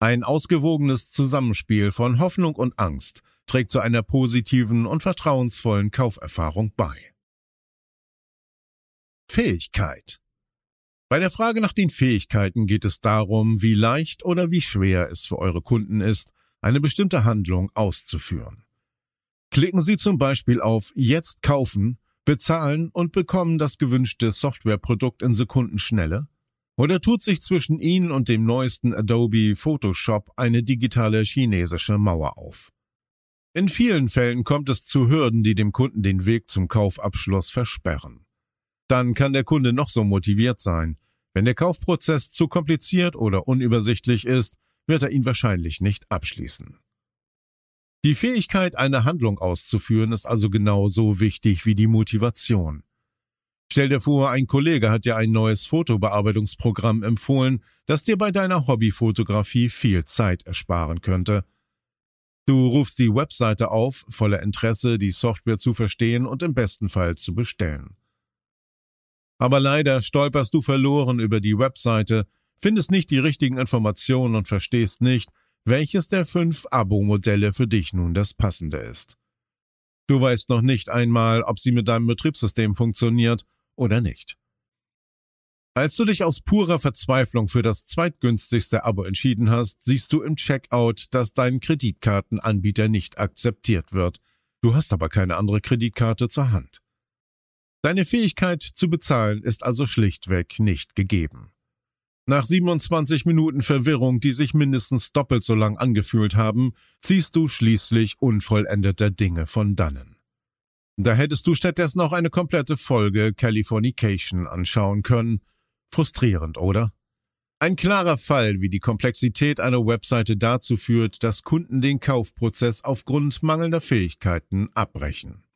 Ein ausgewogenes Zusammenspiel von Hoffnung und Angst trägt zu einer positiven und vertrauensvollen Kauferfahrung bei. Fähigkeit. Bei der Frage nach den Fähigkeiten geht es darum, wie leicht oder wie schwer es für eure Kunden ist, eine bestimmte Handlung auszuführen. Klicken Sie zum Beispiel auf Jetzt kaufen, bezahlen und bekommen das gewünschte Softwareprodukt in Sekundenschnelle? Oder tut sich zwischen Ihnen und dem neuesten Adobe Photoshop eine digitale chinesische Mauer auf? In vielen Fällen kommt es zu Hürden, die dem Kunden den Weg zum Kaufabschluss versperren. Dann kann der Kunde noch so motiviert sein. Wenn der Kaufprozess zu kompliziert oder unübersichtlich ist, wird er ihn wahrscheinlich nicht abschließen. Die Fähigkeit, eine Handlung auszuführen, ist also genauso wichtig wie die Motivation. Stell dir vor, ein Kollege hat dir ein neues Fotobearbeitungsprogramm empfohlen, das dir bei deiner Hobbyfotografie viel Zeit ersparen könnte. Du rufst die Webseite auf, voller Interesse, die Software zu verstehen und im besten Fall zu bestellen. Aber leider stolperst du verloren über die Webseite, findest nicht die richtigen Informationen und verstehst nicht, welches der 5 Abo-Modelle für dich nun das passende ist. Du weißt noch nicht einmal, ob sie mit deinem Betriebssystem funktioniert oder nicht. Als du dich aus purer Verzweiflung für das zweitgünstigste Abo entschieden hast, siehst du im Checkout, dass dein Kreditkartenanbieter nicht akzeptiert wird. Du hast aber keine andere Kreditkarte zur Hand. Deine Fähigkeit zu bezahlen ist also schlichtweg nicht gegeben. Nach 27 Minuten Verwirrung, die sich mindestens doppelt so lang angefühlt haben, ziehst du schließlich unvollendeter Dinge von dannen. Da hättest du stattdessen auch eine komplette Folge Californication anschauen können. Frustrierend, oder? Ein klarer Fall, wie die Komplexität einer Webseite dazu führt, dass Kunden den Kaufprozess aufgrund mangelnder Fähigkeiten abbrechen.